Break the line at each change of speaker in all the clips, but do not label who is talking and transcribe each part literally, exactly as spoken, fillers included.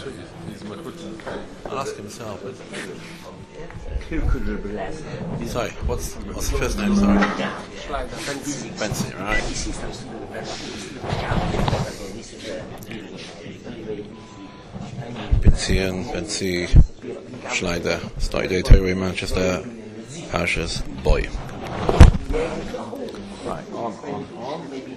I'll ask him myself. But...
Sorry, what's what's the first name? Sorry.
Bensi, right.
Bensi and Bensi Schleider started Torah in Manchester. Parshas boy.
Right, on, on, on.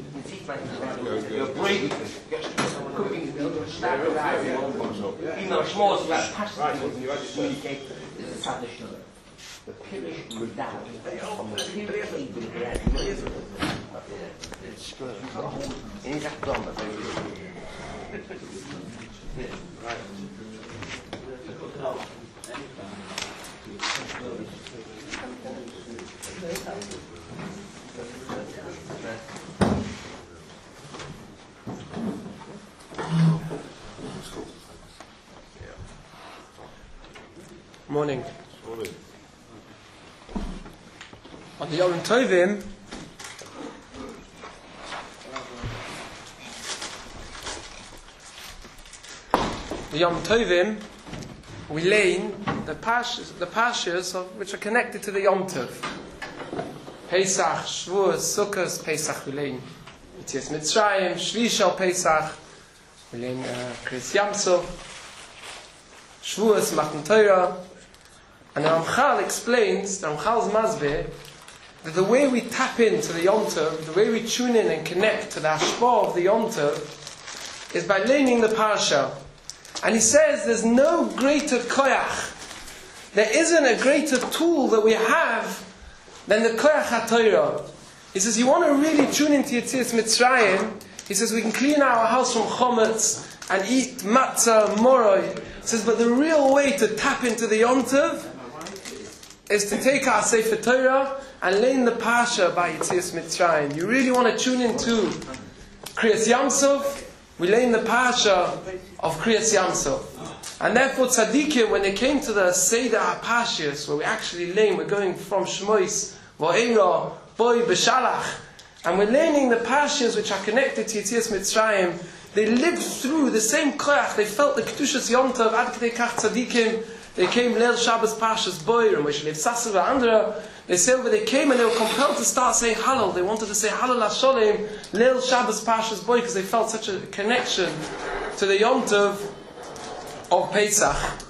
The Pirish Mudan from the Pirish in that drama.
Morning. On the Yom Tovim, the Yom Tovim, we learn the pashas, the pashas of which are connected to the Yom Tov. Pesach, Shavuos, Sukkot, Pesach we learn Yetzias Mitzrayim, Shvi Shel Pesach, we learn Kriyas Yam Suf, Shavuos, Matan Torah. And the Ramchal explains, the Ramchal's Masbeh, that the way we tap into the Yom Tov, the way we tune in and connect to the Hashpah of the Yom Tov, is by learning the Parsha. And he says there's no greater koyach, there isn't a greater tool that we have than the koyach HaTorah. He says, you want to really tune into Yetzias Mitzrayim, he says we can clean our house from chometz and eat matzah, moroi. He says, but the real way to tap into the Yom Tov is to take our Sefer Torah and learn the Parsha by Yetzias Mitzrayim. You really want to tune into Kriyas Yam Suf, we learn the Parsha of Kriyas Yam Suf. And therefore Tzaddikim, when they came to the Seder HaPashas, where we actually learn, we're going from Shmois, Va'era, Boi, B'Shalach, and we're learning the Parshas which are connected to Yetzias Mitzrayim. They lived through the same koyach, they felt the Kedushas Yom Tov, Ad K'dei Kach Tzaddikim. They came Leil Shabbos Parshas Boyer and Moshe Lev Sasser Andra. They said when they came and they were compelled to start saying Hallel. They wanted to say Hallel HaSholem Leil Shabbos Parshas Boyer because they felt such a connection to the Yom Tov of Pesach.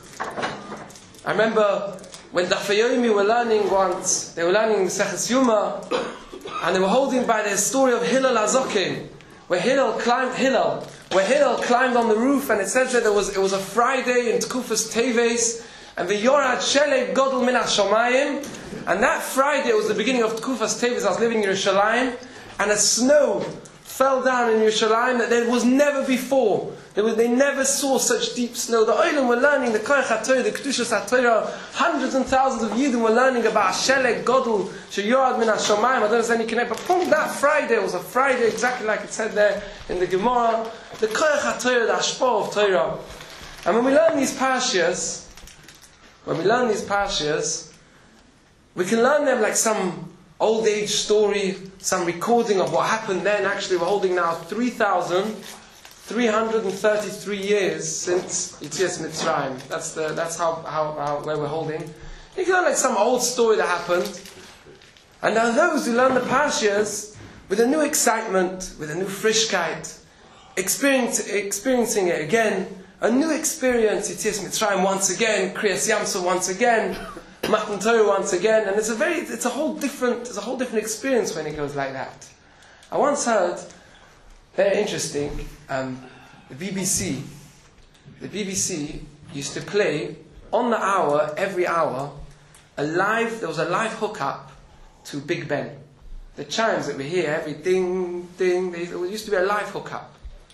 I remember when Daf Yomi were learning once, they were learning Seches Yuma, and they were holding by the story of Hillel HaZokim, where Hillel climbed Hillel. Where Hillel climbed on the roof, and it says that there was it was a Friday in Tkufas Teves, and the Yorad Sheleg Godel Min HaShomayim, and that Friday was the beginning of Tkufas Teves. I was living in Yerushalayim, and a snow fell down in Yerushalayim that there was never before. There was, they never saw such deep snow. The Olim were learning the Koyach HaTorah, the Kedushas HaTorah. Hundreds and thousands of Yidden were learning about Sheleg Godel Sheyorad Min HaShomayim. I don't know if there's any connect, but from that Friday, it was a Friday exactly like it said there in the Gemara. The Koyach HaTorah, the Hashpah of Torah. And when we learn these Parshas, when we learn these Parshas, we can learn them like some old age story, some recording of what happened then. Actually, we're holding now three thousand three hundred thirty-three years since Yetzias Mitzrayim. That's the that's how, how, how where we're holding. You can learn like some old story that happened. And now those who learn the Parshas with a new excitement, with a new frischkeit, experience, experiencing it again, a new experience, Yetzias Mitzrayim once again, Kriyas Yam Suf once again, Matan Torah once again, and it's a very, it's a whole different, it's a whole different experience when it goes like that. I once heard, very interesting, um, the B B C, the B B C used to play on the hour, every hour, a live, there was a live hookup to Big Ben. The chimes that we hear, every ding, ding, there used to be a live hookup.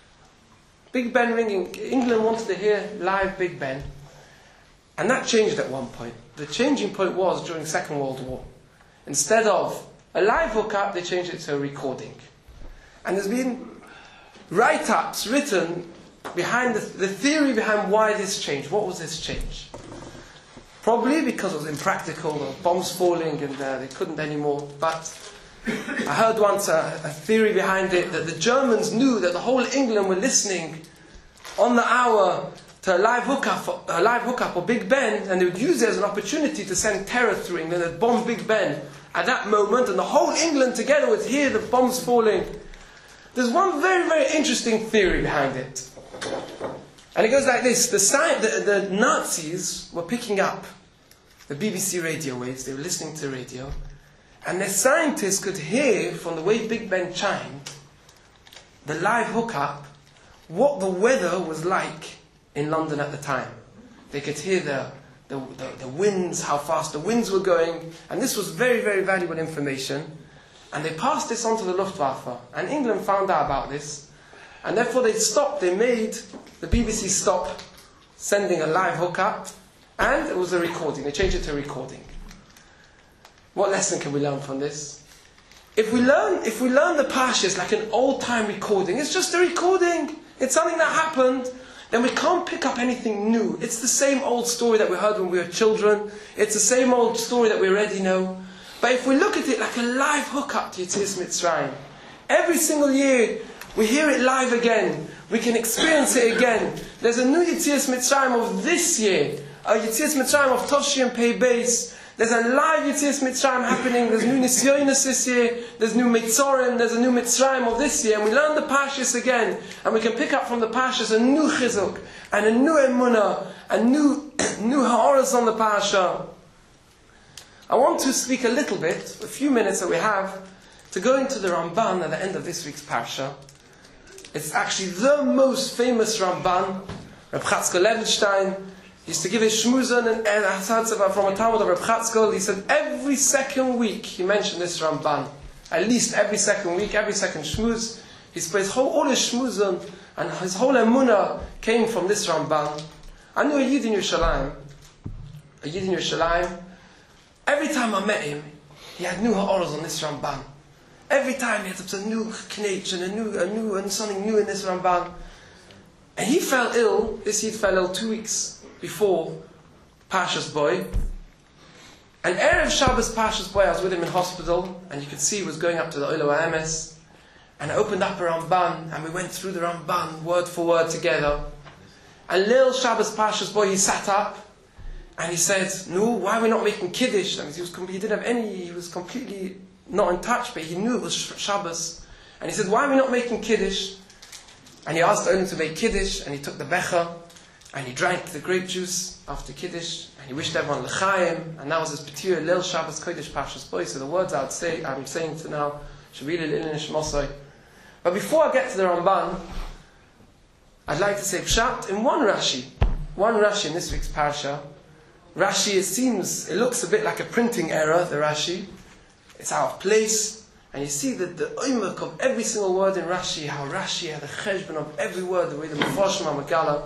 Big Ben ringing. England wanted to hear live Big Ben. And that changed at one point. The changing point was during Second World War. Instead of a live hookup, they changed it to a recording. And there's been write-ups written behind the, the theory behind why this changed. What was this change? Probably because it was impractical, there were bombs falling and uh, they couldn't anymore. But I heard once a, a theory behind it that the Germans knew that the whole England were listening on the hour to a live hookup, a live hookup or Big Ben, and they would use it as an opportunity to send terror through England and bomb Big Ben at that moment, and the whole England together would hear the bombs falling. There's one very, very interesting theory behind it. And it goes like this. The, sci- the, the Nazis were picking up the B B C radio waves, they were listening to the radio, and the scientists could hear from the way Big Ben chimed, the live hookup, what the weather was like in London at the time. They could hear the, the, the, the winds, how fast the winds were going, and this was very, very valuable information. And they passed this on to the Luftwaffe, and England found out about this, and therefore they stopped, they made the B B C stop sending a live hookup, and it was a recording. They changed it to a recording. What lesson can we learn from this? If we learn, if we learn the Parshas like an old-time recording, it's just a recording. It's something that happened. Then we can't pick up anything new. It's the same old story that we heard when we were children. It's the same old story that we already know. But if we look at it like a live hookup to Yetzias Mitzrayim, every single year we hear it live again. We can experience it again. There's a new Yetzias Mitzrayim of this year, a Yetzias Mitzrayim of Toshi and Pei Beis. There's a live Yetzias Mitzrayim happening. There's new Nisyonis this year. There's new Mitzorim. There's a new Mitzrayim of this year. And we learn the Parshas again. And we can pick up from the Parshas a new Chizuk, and a new Emunah, a new, new Ha'oras on the Parsha. I want to speak a little bit, a few minutes that we have, to go into the Ramban at the end of this week's Parsha. It's actually the most famous Ramban, Reb Chatzkel Levenstein. He used to give his shmuzan and Hatzatzav from a Talmud of Reb Chatzkel. He said every second week he mentioned this Ramban. At least every second week, every second shmuz. He spoke his whole, all his shmuzan and his whole emunah came from this Ramban. I knew a Yid in Yerushalayim. A Yid in Yerushalayim. Every time I met him, he had new ha'oros on this Ramban. Every time he had a new knetch and a new, a new, and something new in this Ramban. And he fell ill. This Yid fell ill two weeks before Parshas Boy. And Erev Shabbos Parshas Boy, I was with him in hospital, and you could see he was going up to the Oilo Ha'emes. And I opened up a Ramban, and we went through the Ramban word for word together. And Lil Shabbos Parshas Boy, he sat up, and he said, "No, why are we not making Kiddush?" I mean, he, was, he didn't have any, he was completely not in touch, but he knew it was Shabbos. And he said, "Why are we not making Kiddush?" And he asked Olim to make Kiddush, and he took the Becher, and he drank the grape juice after Kiddush, and he wished everyone L'chaim, and that was his Petir Lil Shabbos Kodesh Parshas Boy. So the words I would say, I'm saying to now, Shavili L'ilin Shmosai. But before I get to the Ramban, I'd like to say Pshat in one Rashi, one Rashi in this week's Parsha. Rashi, it seems, it looks a bit like a printing error, the Rashi. It's out of place. And you see that the oimek of every single word in Rashi, how Rashi had a cheshbon of every word, the way the Mefarshim HaMegala.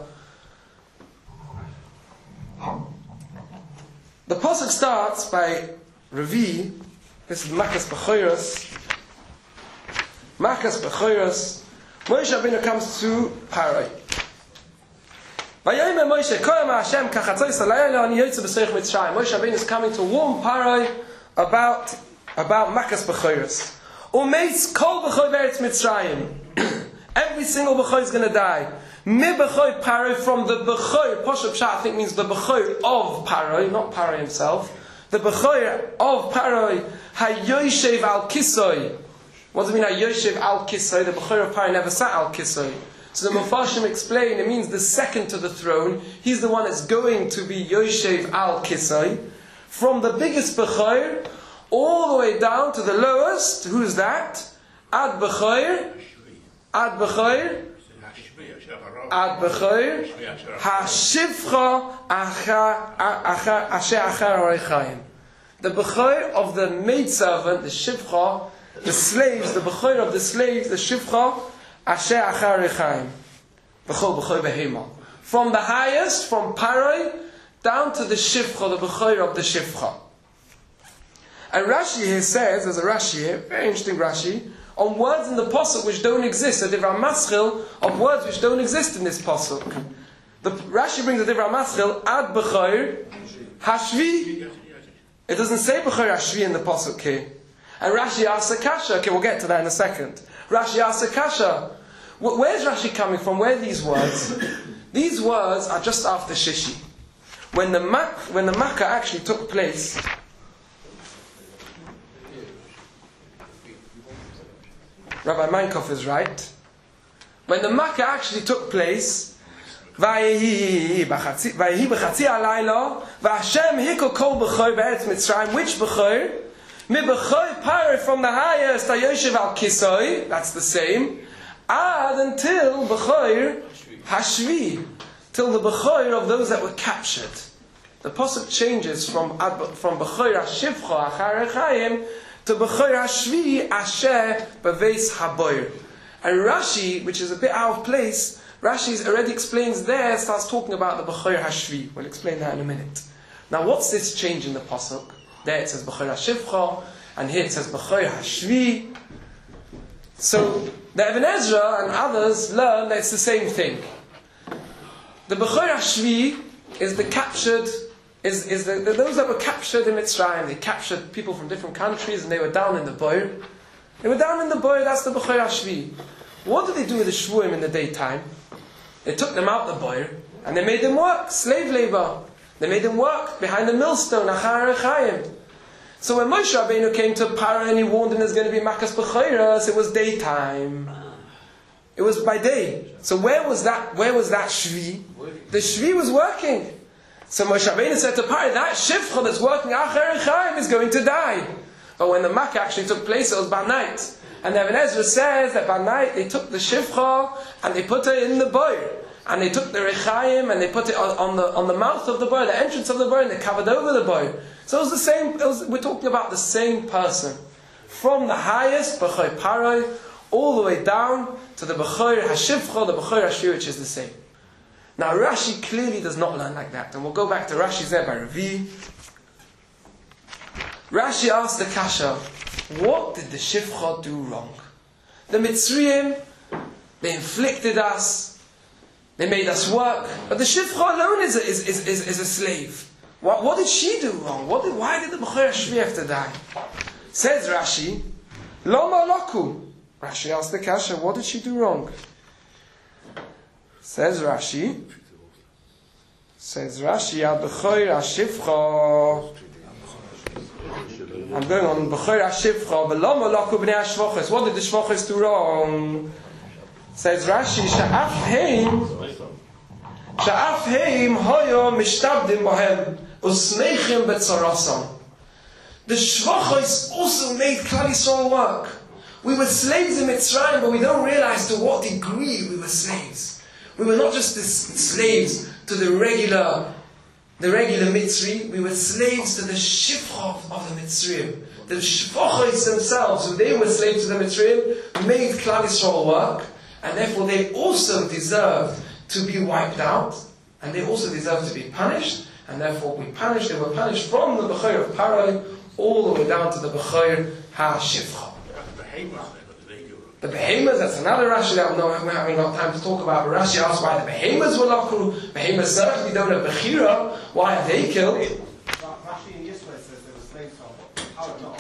The pasuk starts by Revi. This is Makas Bechoros. Makas Bechoros. Moshe Rabbeinu comes to Parai. Vayomer Moshe, Koyama Hashem kachatzos alayla ani yotze b'soich Mitzrayim. Moshe Rabbeinu is coming to warn Parai about about Makas Bechoros. Umeitz kol b'choy beretz Mitzrayim. Every single b'choy is going to die. Mi b'choy Parai, from the b'choy. Poshup Pshat I think means the b'choy of Parai, not Parai himself. The b'choy of Parai. Hayoshev al Kisoi. What does it mean? Hayoshev al Kisoi. The b'choy of Parai never sat al Kisoi. So the Mefarshim explain it means the second to the throne. He's the one that's going to be Yoshev al Kisoi. From the biggest b'choy all the way down to the lowest. Who's that? Ad b'choy. Ad b'choy. Ad b'choy. Hashivcha asher achar orechaim. The b'choy of the maidservant, the shivcha, the slaves, the b'choy of the slaves, the shivcha, asher achar orechaim. B'chol b'choy behema. From the highest, from Parai, down to the shivcha, the b'choy of the shivcha. And Rashi here says, there's a Rashi here, very interesting Rashi, on words in the pasuk which don't exist, a Divrei Maschil of words which don't exist in this pasuk. The Rashi brings a Divrei Maschil, ad b'choy hashvi. It doesn't say b'choy hashvi in the pasuk here. And Rashi asks a kasha. Okay, we'll get to that in a second. Rashi asks a kasha. Where's Rashi coming from? Where are these words? These words are just after Shishi. When the mak- when the Makkah actually took place, Rabbi Meinkoff is right. When the Makkah actually took place, Vayehi b'chatzi alayla, v'Hashem hikol kol b'choy b'eretz Mitzrayim. Which b'choy? Mi b'choy pare from the highest, Hayoshev al Kisoi. That's the same. Ad until b'choy Hashvi, till the b'choy of those that were captured. The pasuk changes from from b'choy Hashivcha achar echayim to b'choy Hashvi asher b'veis haboyer. And Rashi, which is a bit out of place, Rashi already explains there, starts talking about the b'choy Hashvi. We'll explain that in a minute. Now, what's this change in the pasuk? There it says b'choy Hashivcha, and here it says b'choy Hashvi. So the Ibn Ezra and others learn that it's the same thing. The b'choy Hashvi is the captured, is is the, the, those that were captured in Mitzrayim. They captured people from different countries, and they were down in the boir. They were down in the boir. That's the b'choy Hashvi. What did they do with the shvuim in the daytime? They took them out the boir and they made them work, slave labor. They made them work behind the millstone, achar echayim. So when Moshe Rabbeinu came to Paro and he warned them there's going to be makas b'choiras, it was daytime. It was by day. So where was that? Where was that shvi? The shvi was working. So Moshe Rabbeinu said to Paro, that shivcha that's working achar echayim is going to die. But when the makkah actually took place, it was by night. And Ibn Ezra says that by night they took the shivcha and they put it in the boir. And they took the rechayim and they put it on, on the on the mouth of the boir, the entrance of the boir, and they covered over the boir. So it was the same, it was, we're talking about the same person. From the highest, b'choy paroi, all the way down to the b'choy hashivcha, the b'choy hashvi, which is the same. Now Rashi clearly does not learn like that. And we'll go back to Rashi's there by Ravi. Rashi asked the kasha, what did the Shivcha do wrong? The Mitzrayim, they inflicted us, they made us work, but the Shivcha alone is a, is, is, is, is a slave. What, what did she do wrong? What did, why did the b'choy Hashvi have to die? Says Rashi, Loma Loku. Rashi asked the kasha, what did she do wrong? Says Rashi, says Rashi, Al b'choy Hashivcha. I'm going on b'choy Hashivcha, v'loma laku b'nei hashvoches. What did the shvoches do wrong? Says Rashi, sha'af heim, sha'af heim hoyo mishtabdim bohem, usmeichim betzarasam. The shvoches also made Klal Yisrael work. We were slaves in Mitzrayim, but we don't realize to what degree we were slaves. We were not just the slaves to the regular The regular Mitzri, we were slaves to the Shivcha of the Mitzrayim. The Shvochos themselves, who they were slaves to the Mitzrayim, made Klal Yisrael work, and therefore they also deserved to be wiped out, and they also deserved to be punished, and therefore we punished, they were punished from the B'choy of Paroi all the way down to the B'choy HaShivcha. The behemoths, that's another Rashi that we don't have enough time to talk about. But Rashi asks why the behemoths were lakru. Behemoths certainly don't have Bechira. Why are they killed?
Rashi in Yisrael says they were slaves of power, not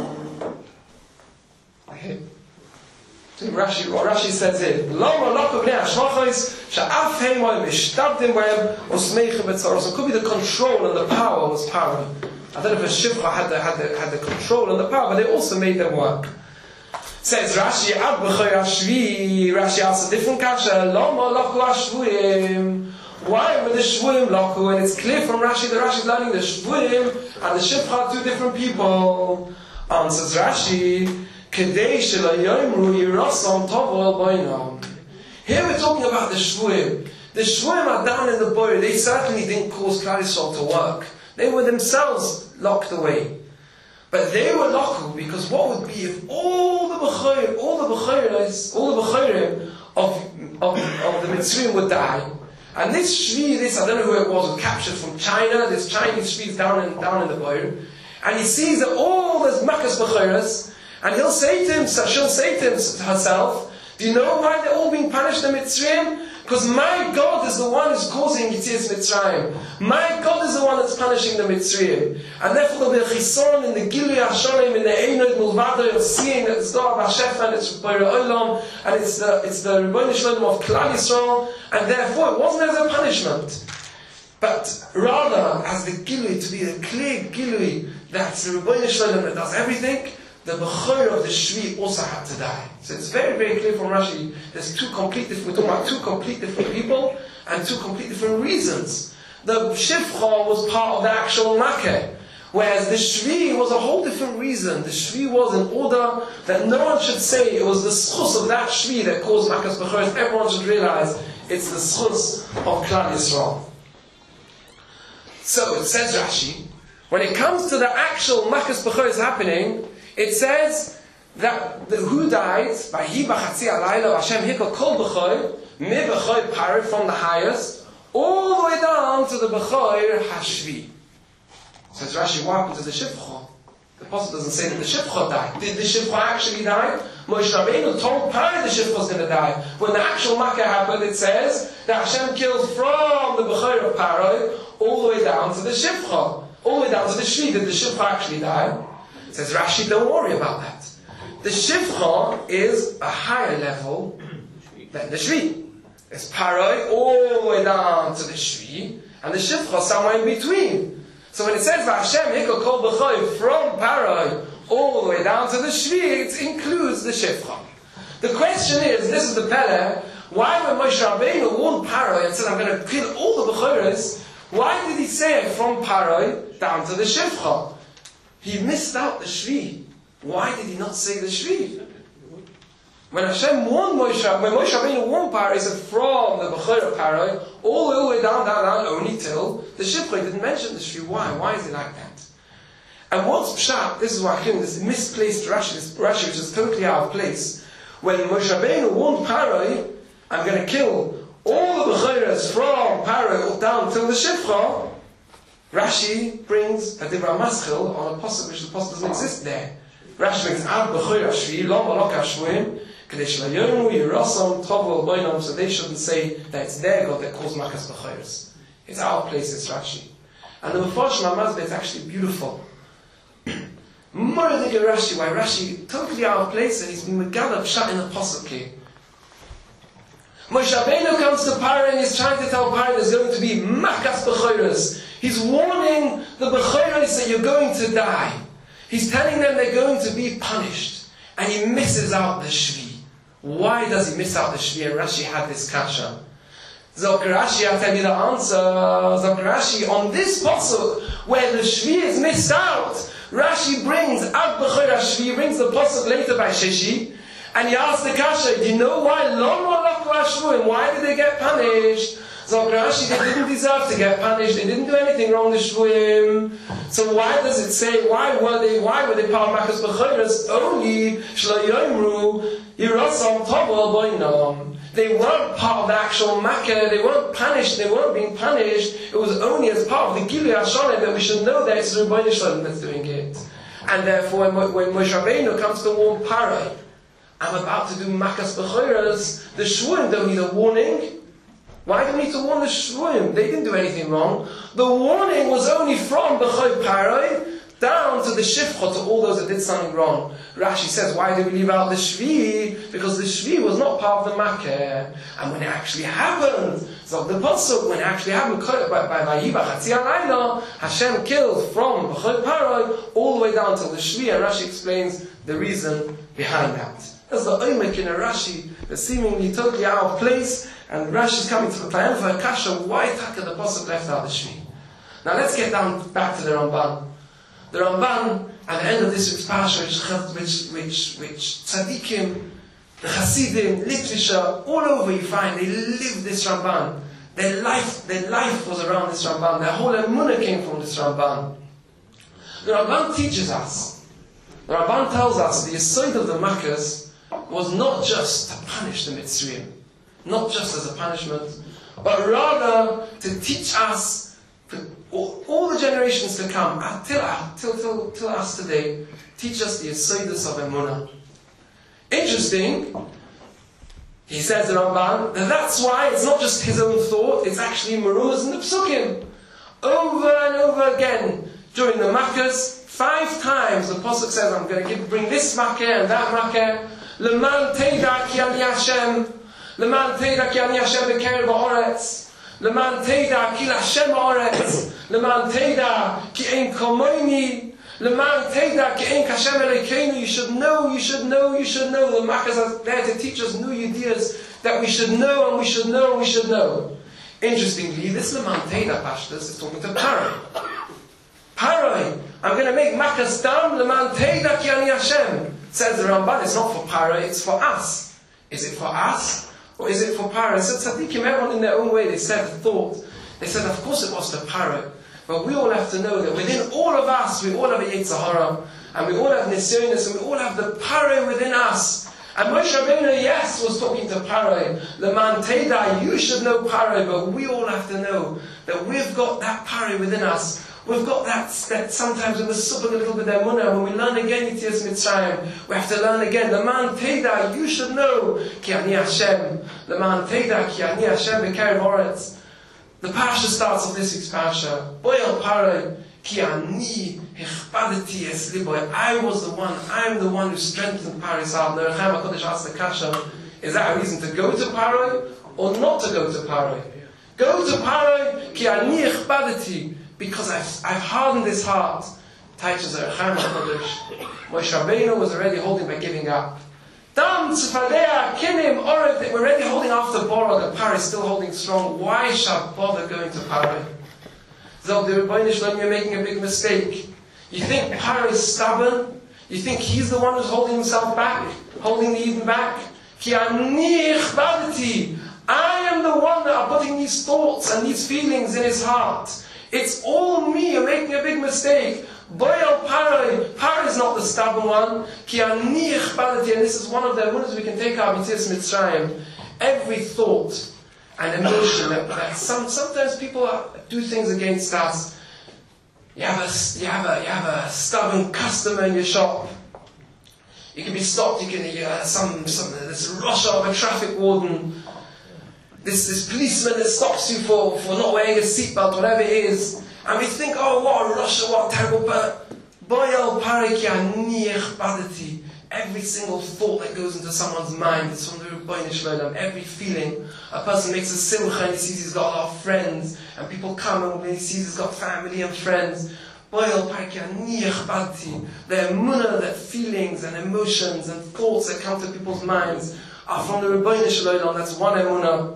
of
Okay. So Rashi, what Rashi says here, Lama lakru b'nei hashvachos, sha'af heimoy mishtabdim b'hem, osmeichim b'tzaros. So it could be the control and the power was power. I don't know if a Shivcha had the, had the, had the control and the power, but they also made them work. Says Rashi, Ad b'choy hashvi. Rashi asks a different kasha. Lama laku hashvuim. Why were the shvuim laku? And it's clear from Rashi that Rashi is learning the shvuim and the shivcha are two different people. Answers Rashi, Kedei shelo yomru yirasam tovo boinam. Here we're talking about the shvuim. The shvuim are down in the boy. They certainly didn't cause Klal Yisrael to work. They were themselves locked away. But they were laku because what would be if all the b'choy, all the b'choyres, all the b'choyrim of, of, of the Mitzrayim would die, and this shvi, this I don't know who it was, was captured from China. This Chinese shvi is down in down in the boat, and he sees that all there's makas b'choyres, and he'll say to him, so she'll say to, him, to herself, do you know why they're all being punished in Mitzrayim? Because my God is the one who's causing Yetzias Mitzrayim. My God is the one that's punishing the Mitzrayim. And therefore there'll be a chison in the Gilui Hashonim, in the Einod Mulvado, you're seeing that it's God Hashem and it's B'Orei Olam, and it's the, it's the Rebbeinu Shalom of Klal Yisrael, and therefore it wasn't as a punishment. But rather, as the Gilui, to be a clear Gilui, that's the Rebbeinu Shalom that does everything, the Bechor of the Shvi also had to die. So it's very, very clear from Rashi, there's two complete different, we're talking about two complete different people, and two complete different reasons. The Shivcha was part of the actual Makkah, whereas the Shvi was a whole different reason. The Shvi was in order that no one should say it was the schus of that Shvi that caused Makkah's Bechor. Everyone should realize it's the schus of Klal Yisrael. So it says Rashi, when it comes to the actual Makkah's Bechor is happening, it says that the, who died by Hi B'Chatzi Alayla Hashem Hikol Kol B'Chor Mi B'Chor Paroi from the highest all the way down to the B'Chor Hashvi. Says Rashi, what happened to the Shivcha? The Apostle doesn't say that the Shivcha died. Did the Shivcha actually die? Moshe Rabbeinu told Paroi the Shivcha was going to die. When the actual Makkah happened, it says that Hashem killed from the B'Chor of Paroi all the way down to the Shivcha, all the way down to the Shvi. Did the Shivcha actually die? Says Rashi, don't worry about that. The Shivcha is a higher level than the Shvi. It's Paroi all the way down to the Shvi, and the Shivcha somewhere in between. So when it says Hashem Hikol Kol B'Chor from Paroi all the way down to the Shvi, it includes the Shivcha. The question is, this is the Pele, why when Moshe Rabbeinu warned Paroi and said, I'm going to kill all the B'Choros, why did he say it from Paroi down to the Shivcha? He missed out the Shvi. Why did he not say the Shvi? When Hashem warned Moshe, when Moshe Rabbeinu warned Paroi, he said from the Bechor of Paroi all the way down, down, down, only till the Shivcha. He didn't mention the Shvi. Why? Why is it like that? And what's Pshat? This is why I came this misplaced Rashi, this Rashi which is totally out of place. When Moshe Rabbeinu warned Paroi, I'm going to kill all the Bechoros from Paroi down till the Shivcha, Rashi brings a Dibra Maschil on a pasuk which the pasuk doesn't exist there. Rashi brings Ad B'Chor Hashvi Lo Malok Hashvuim Kadesh Layomu Yerosam Tovel Boinam, so they shouldn't say that it's their God that calls Makas B'Choros. It's our place, it's Rashi. And the Mefarshim HaMazbeh is actually beautiful. More than Rashi, why Rashi totally out of place, and he's been Megalab Pshat in the pasuk here. Moshe Rabbeinu comes to Paroi and he's trying to tell Paroi there's going to be Makas B'Choros. He's warning the Bechoros that you're going to die. He's telling them they're going to be punished. And he misses out the Shvi. Why does he miss out the Shvi? And Rashi had this kasha. Zok Rashi, I'll tell you the answer. Zok Rashi, on this pasuk where the Shvi is missed out, Rashi brings Ad B'Chor Hashvi, brings the pasuk later by Sheshi, and he asks the kasha, do you know why Lo Malok Hashvuim? Why did they get punished? So Rashi, they didn't deserve to get punished. They didn't do anything wrong to Shvuim. So why does it say, why were they, why were they part of Makas B'Choros? Only Shlo Yomru Yerosam Tovel Boinam. They weren't part of the actual Makkah. They weren't punished. They weren't being punished. It was only as part of the Gilui Hashonim that we should know that it's the Rebbeinu Shalom that's doing it. And therefore, when, when Moshe Rabbeinu comes to warn Paroi, I'm about to do Makas B'Choros, the Shvuim don't need a warning. Why do we need to warn the Shvuim? They didn't do anything wrong. The warning was only from B'Chor Paroi down to the Shivcha, to all those that did something wrong. Rashi says, why did we leave out the Shvi? Because the Shvi was not part of the Makkah. And when it actually happened, so the Pasuk, when it actually happened, by Vayi B'Chatzi Alayla, Hashem killed from B'Chor Paroi all the way down to the Shvi, and Rashi explains the reason behind that. That's the Oimek in a Rashi that's seemingly totally out of place, and Rashi is coming to the plan for a kasha, why Taka the Pasuk left out the Shvi? Now let's get down back to the Ramban. The Ramban, at the end of this week's parasha, which, which, which, which tzaddikim, the Hasidim, literature, all over you find, they live this Ramban. Their life, their life was around this Ramban. Their whole emunah came from this Ramban. The Ramban teaches us, the Ramban tells us the yesod of the Makkahs was not just to punish the Mitzrayim, not just as a punishment, but rather to teach us, for all, all the generations to come, till, till, till, till us today, teach us the yesodus of emunah. Interesting, He says, the Ramban, that that's why it's not just his own thought, it's actually Marumahs in the Psukim. Over and over again, during the Makkahs, five times the Pasuk says, I'm going to give, bring this Makkah and that Makkah. Leman teida ki ani Hashem. Leman teida ki ani Hashem bekerev ha'oretz. Leman teida ki Hashem ha'oretz. Leman teida ki ein kamoini. Leman teida ki ein kashem elekeinu. You should know, you should know, you should know. The Makkahs are there to teach us new ideas that we should know and we should know and we should know. Interestingly, this Leman teida Pashtas is talking to Paroi. Paroi, I'm going to make Makkah stam. Leman teida ki ani Hashem. Says the Ramban, it's not for Paroi, it's for us. Is it for us? Or is it for Paroi? So Tzaddikim, everyone in their own way, they said, thought. They said, of course it was to Paroi. But we all have to know that within all of us, we all have a Yetzer Hara, and we all have Nisyonis, and we all have the Paroi within us. And Moshe Rabbeinu, yes, was talking to Paroi. Leman Teida, you should know Paroi, but we all have to know that we've got that Paroi within us. We've got that, that sometimes when we're subbing a little bit of Emunah, when we learn again Yetzias Mitzrayim, we have to learn again. Leman Teida, you should know Ki Ani Hashem. Leman Teida, Ki Ani Hashem Bekerev Ha'oretz. The parasha starts off this week's parasha. Boyel Paroi, Ki Ani Hichpadeti Es Liboy. I was the one, I'm the one who strengthened Paroi's heart. Now, Rechaim HaKodesh asked the kasha, is that a reason to go to Paroi or not to go to Paroi? Go to Paroi, Ki Ani Hichpadeti. Because I've, I've hardened his heart. Taichas Rechaim HaKodesh. Moshe Rabbeinu was already holding by giving up. Dam tzfadea kinim orev. We're already holding after Borah. The Paroi is still holding strong. Why shall bother going to Paroi? Zog the Rebbeinu Shalom, you're making a big mistake. You think Paroi is stubborn? You think he's the one who's holding himself back? Holding the Eden back? Ki ani ichbadati. I am the one that are putting these thoughts and these feelings in his heart. It's all me. You're making a big mistake. Boyel Paroi. Paroi is not the stubborn one. Ki ani ichbadati. And this is one of the emunas we can take out of Yetzias Mitzrayim. Every thought and emotion that, that some, sometimes people are, do things against us. You have a you have a you have a stubborn customer in your shop. You can be stopped. You can you, uh, some some this rush of a traffic warden. This, this policeman that stops you for, for not wearing a seatbelt, whatever it is, and we think, oh, what a rush, what a terrible bird. Boyel Paroi Ki Ani Ichbadati. Every single thought that goes into someone's mind is from the Rebbeinu Shalom. Every feeling. A person makes a simcha and he sees he's got a lot of friends, and people come and when he sees he's got family and friends. Boyel Paroi Ki Ani Ichbadati. The emunah, that feelings and emotions and thoughts that come to people's minds are from the Rebbeinu Shalom. That's one emunah.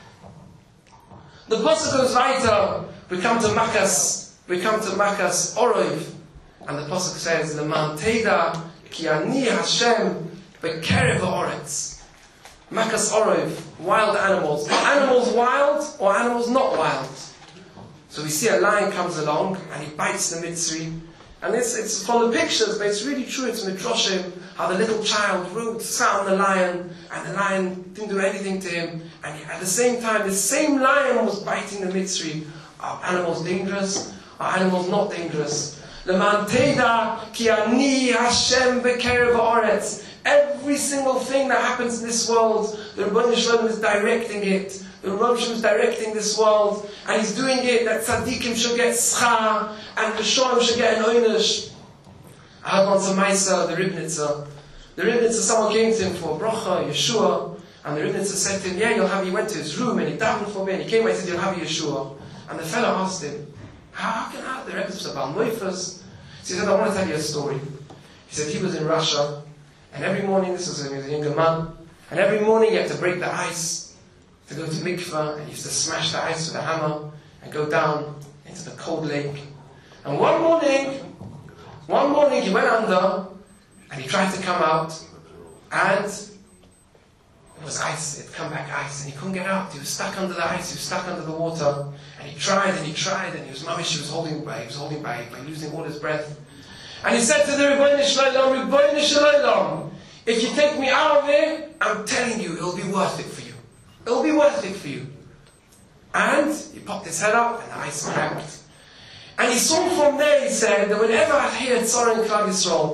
The pasuk goes weiter. We come to Makas. We come to Makas Orov, and the pasuk says, "Leman teida ki ani Hashem bekerev ha'oretz." Makas Orov, wild animals. Are animals wild or animals not wild? So we see a lion comes along and he bites the Mitzri. And it's, it's from the pictures, but it's really true. It's Midrashim, how the little child rode, sat on the lion, and the lion didn't do anything to him. And at the same time, the same lion was biting the Mitzri. Are animals dangerous? Are animals not dangerous? Leman teida ki ani Hashem bekerev ha'oretz. Every single thing that happens in this world, the Rebbeinu Shalom is directing it. The Rebbeinu Shalom is directing this world, and he's doing it that tzaddikim should get schar, and the Shoim should get an oynish. I heard once a Maisa, the Ribnitzer. The Ribnitzer, someone came to him for bracha, Yeshua, and the Ribnitzer said to him, yeah, you'll have, he went to his room and he davened for me, and he came and he said, you'll have Yeshua. And the fellow asked him, how can I have the Rebnitzer about Moifas? So he said, I want to tell you a story. He said he was in Russia, and every morning, this was when he was a younger man, and every morning he had to break the ice to go to mikveh, and he used to smash the ice with a hammer and go down into the cold lake. And one morning, one morning he went under and he tried to come out, and it was ice, it had come back ice, and he couldn't get out. He was stuck under the ice, he was stuck under the water, and he tried and he tried, and he was mamish, he was holding by, he was holding by, by losing all his breath. And he said to the Rebbeinu Shalom, Rebbeinu Shalom, if you take me out of there, I'm telling you, it'll be worth it for you. It'll be worth it for you. And he popped his head up, and the ice cracked. And he saw from there, he said, that whenever I hear Tzor in Klal Yisrael,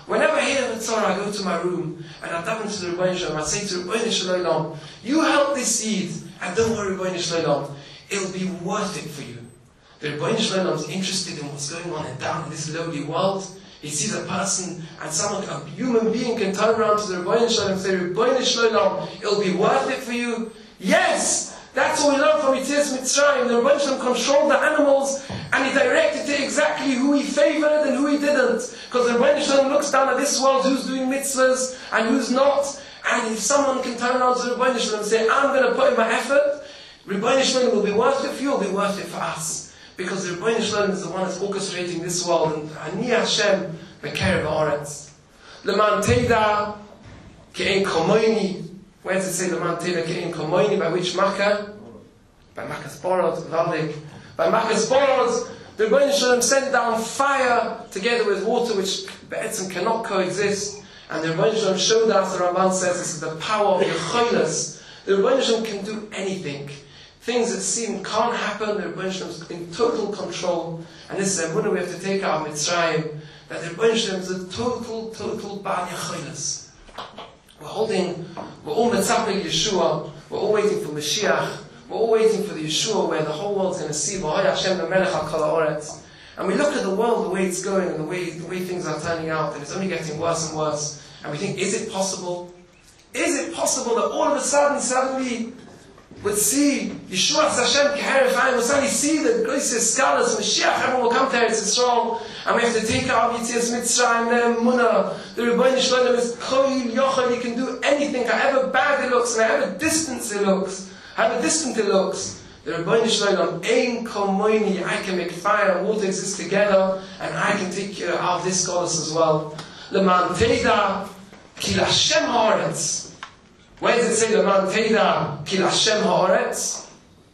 Whenever I hear the Torah, I go to my room and I dive into the Rebbeinu Shalom. I say to Rebbeinu Shalom, you help this seed, and don't worry, Rebbeinu Shalom, it'll be worth it for you. The Rebbeinu Shalom is interested in what's going on and down in this lowly world. He sees a person and someone, a human being can turn around to the Rebbeinu Shalom and say, Rebbeinu Shalom, it'll be worth it for you. Yes! That's what we learn from Yetzias Mitzrayim. The Rebbeinu Shalom controlled the animals and he directed to exactly who he favored and who he didn't. Because the Rebbeinu Shalom looks down at this world, who's doing mitzvahs and who's not. And if someone can turn around to the Rebbeinu Shalom and say, I'm going to put in my effort, Rebbeinu Shalom will be worth it for you, will be worth it for us. Because the Rebbeinu Shalom is the one that's orchestrating this world. And Ani Hashem Bekerev Haaretz. Leman Teda Ke'en Komoini. Where does it say Leman Teda Ke'en Komoini? By which Makkah? By Makkah's Borod, Valdik. By Makkah's Borod, the Rebbeinu Shalom sent down fire together with water, which Be'etzim cannot coexist. And the Rebbeinu Shalom showed us, the Ramban says, this is the power of Yecholos. The Rebbeinu Shalom can do anything. Things that seem can't happen, the Rebbeinu Shalom is in total control. And this is a Emunah we have to take out of Mitzrayim, that the Rebbeinu Shalom is a total, total Baal Yecholos. We're holding, we're all Mitzapik Yeshua, we're all waiting for Mashiach, we're all waiting for the Yeshua where the whole world's going to see V'hoy Hashem Melech HaKol HaOretz. And we look at the world, the way it's going, and the way, the way things are turning out, and it's only getting worse and worse. And we think, is it possible? Is it possible that all of a sudden, suddenly, we'll see Yeshua Hashem Keheref Ein, we'll suddenly see the greatest scholars, Mashiach, everyone will come to Eretz Yisrael, and we have to take out Yetzias Mitzrayim, the Emunah, the Rebbeinu Shalom is Koil Yochel, he can do anything, however bad it looks, and however distant it looks, however distant it looks. The Rebbeinu Shalom, Ein Komoini, I can make fire and water exist together, and I can take care of this scholars as well. Leman Teda Ki Lashem Haaretz. Where does it say Leman Teda Ki Lashem Haaretz?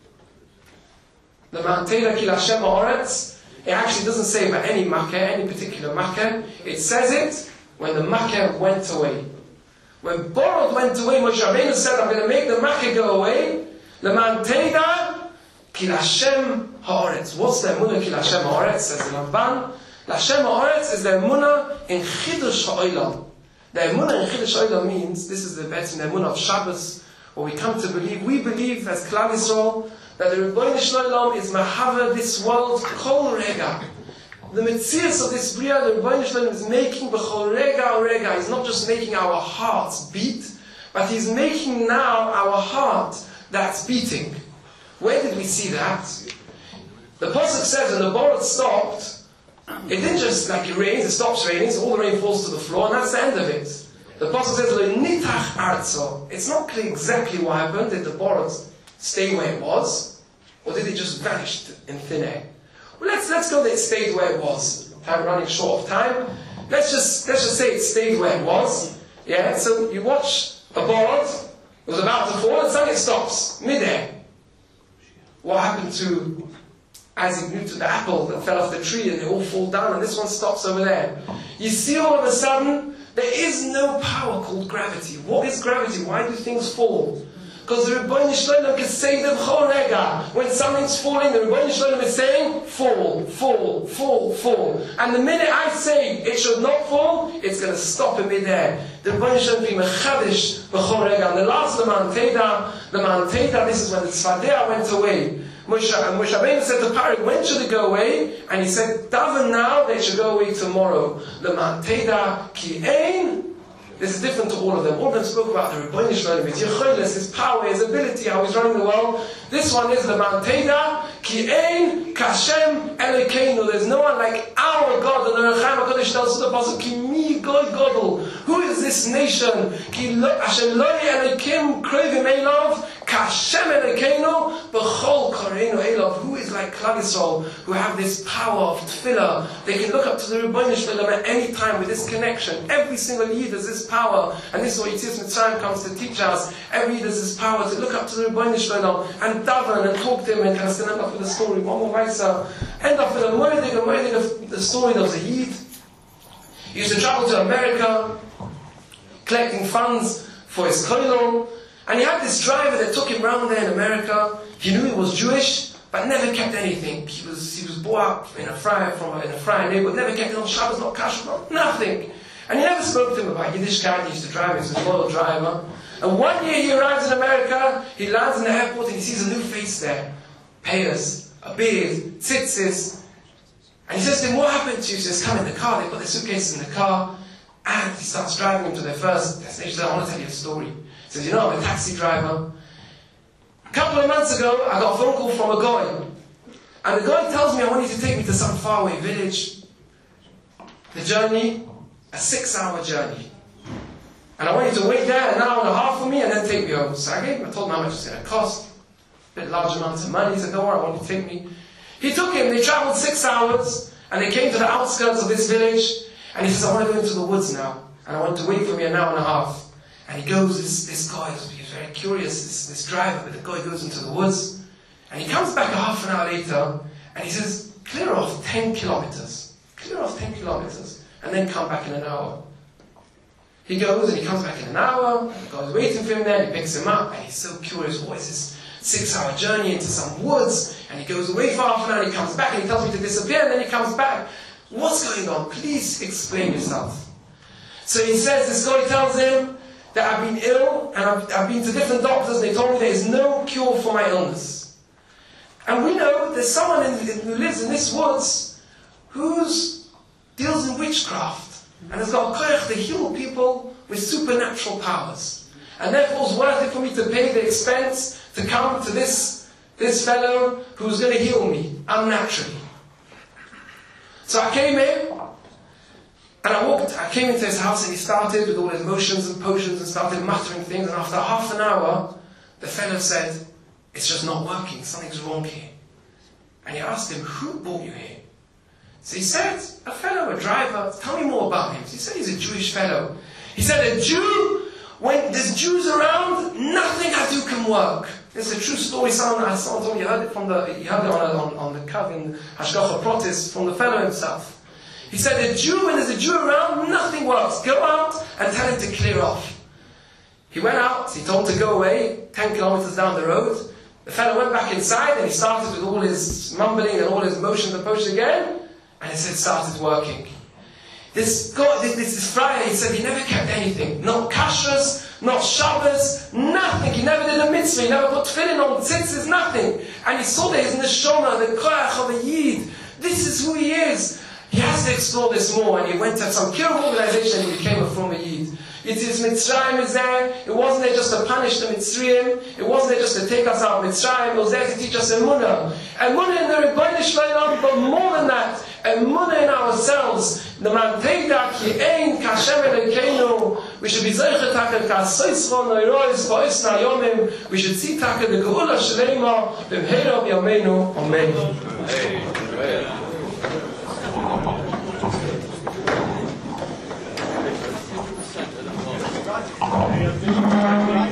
Leman Teda Ki Lashem Haaretz. It actually doesn't say about any Makkah, any particular Makkah. It says it when the Makkah went away. When Borod went away, Moshe Rabbeinu said, I'm going to make the Makkah go away. Leman Teda Ki Lashem Haaretz. What's the Emunah Ki Lashem Haaretz? Says the Ramban. Lashem Haaretz is the Emunah in Chidush Ha'olam. The Emunah in Chidush Ha'olam means, this is the best in the Emunah of Shabbos, where we come to believe, we believe as Klal Yisrael, that the Rebbeinu Shalom is Mahava this world, Kol Rega. The Metzias of this Bria, the Rebbeinu Shalom is making B'chol Rega Rega. He's not just making our hearts beat, but He's making now our heart that's beating. Where did we see that? The Pasuk says when the Borod stopped, it didn't just like it rains, it stops raining, so all the rain falls to the floor, and that's the end of it. The Pasuk says, Nitach Arzo. It's not clear exactly what happened. Did the Borod stay where it was? Or did it just vanish in thin air? Well, let's, let's go that it stayed where it was. I'm running short of time. Let's just, let's just say it stayed where it was. Yeah, so you watch a Borod, it was about to fall, and suddenly it stops, mid-air. What happened to Isaac Newton, the apple that fell off the tree and they all fall down and this one stops over there? You see all of a sudden, there is no power called gravity. What is gravity? Why do things fall? Because the Rebbeinu Shalom can say the B'chol Rega. When something's falling, the Rebbeinu Shalom is saying, fall, fall, fall, fall. And the minute I say it should not fall, it's going to stop in mid-air. The Rebbeinu Shalom be mechadish B'chol Rega. And the last Leman Teda, Leman Teda, this is when the Tzfadeh went away. Moshe Rabbeinu said to Parak, when should it go away? And he said, daven now, they should go away tomorrow. Leman Teda Ki Ein. This is different to all of them. All of them spoke about the Rebbeinu Shalom, his Yecholos, his power, his ability, how he's running the world. This one is Leman Teda Ki Ein Kashem Elokeinu. There's no one like our God. And the Rechaim HaKadosh tells us the Pasuk, Ki mi God Godel. Who is this nation? Ki Hashem lo Elokim Krevim Elov. Kashem Elokeinu B'chol Koreinu Elov. Who is like Klal Yisrael, who have this power of tefillah? They can look up to the Rebbeinu Shalom at any time with this connection. Every single Yid has this power, and this is what Yetzias Mitzrayim comes to teach us. Every Yid has this power to look up to the Rebbeinu Shalom and daven and talk to him. And can I still end up with a story? One more Vaisa. End up with a morning, a morning of the story of the Yid. He used to travel to America, collecting funds for his koilon. And he had this driver that took him around there in America. He knew he was Jewish, but never kept anything. He was he was brought up in a friar from a, in a friar neighborhood, never kept it on Shabbos, not kasher, not nothing. And he never spoke to him about Yiddishkeit. He used to drive, he was a loyal driver. And one year he arrives in America, he lands in the airport and he sees a new face there. Payas, a beard, tzitzis. And he says to him, what happened to you? He says, come in the car. They put their suitcases in the car. And he starts driving them to their first destination. He says, I want to tell you a story. He says, you know, I'm a taxi driver. A couple of months ago, I got a phone call from a guy. And the guy tells me, I want you to take me to some faraway village. The journey, a six-hour journey. And I want you to wait there an hour and a half for me and then take me home. So I gave him, I told him how much it's going to cost. A bit large amounts of money. He said, don't worry, I want you to take me. He took him, they travelled six hours, and they came to the outskirts of this village. And he says, I want to go into the woods now. And I want to wait for me an hour and a half. And he goes, this, this guy, he was very curious, this, this driver, but the guy goes into the woods. And he comes back a half an hour later, and he says, clear off ten kilometers. Clear off ten kilometers. And then come back in an hour. He goes, and he comes back in an hour, and the guy's waiting for him there, and he picks him up, and he's so curious, what is this six-hour journey into some woods? And he goes away for half an hour, and he comes back, and he tells me to disappear, and then he comes back. What's going on? Please explain yourself. So he says, this guy tells him that I've been ill, and I've, I've been to different doctors, and they told me there is no cure for my illness. And we know there's someone in, who lives in this woods who deals in witchcraft, and has got koyach to heal people with supernatural powers. And therefore it's worth it for me to pay the expense to come to this, this fellow who's going to heal me unnaturally. So I came in, and I walked, I came into his house, and he started with all his motions and potions and started muttering things, and after half an hour, the fellow said, it's just not working, something's wrong here. And he asked him, who brought you here? So he said, a fellow, a driver, tell me more about him. So he said he's a Jewish fellow. He said, a Jew, when there's Jews around, nothing I do can work. It's a true story. Someone, someone told me, you heard it from the, he heard it on, on, on the Kav in Hashgacha Protis from the fellow himself. He said, a Jew, when there's a Jew around, nothing works. Go out and tell him to clear off. He went out, he told him to go away, ten kilometers down the road. The fellow went back inside and he started with all his mumbling and all his motions and potions again, and it said started working. This God, this, this Friday, he said he never kept anything. Not kashrus, not Shabbos, nothing. He never did a mitzvah, he never put tefillin on tzitzis, nothing. And he saw that his neshama, the koyach of a yid. This is who he is. He has to explore this more, and he went to some kiruv organization and he became a from a yid. It is Mitzrayim is there. It wasn't there just to punish the Mitzrayim. It wasn't there just to take us out of Mitzrayim. It was there to teach us Emunah. Emunah in the Rebbeinu Shleilam, but more than that, Emunah in ourselves. The man Teida ki ein kashem elekeinu. We should be zeichet taket kasoisron noirois ba'isna yomim. We should see taket the geula shleima b'mheira b'yameinu. Amen.
Amen.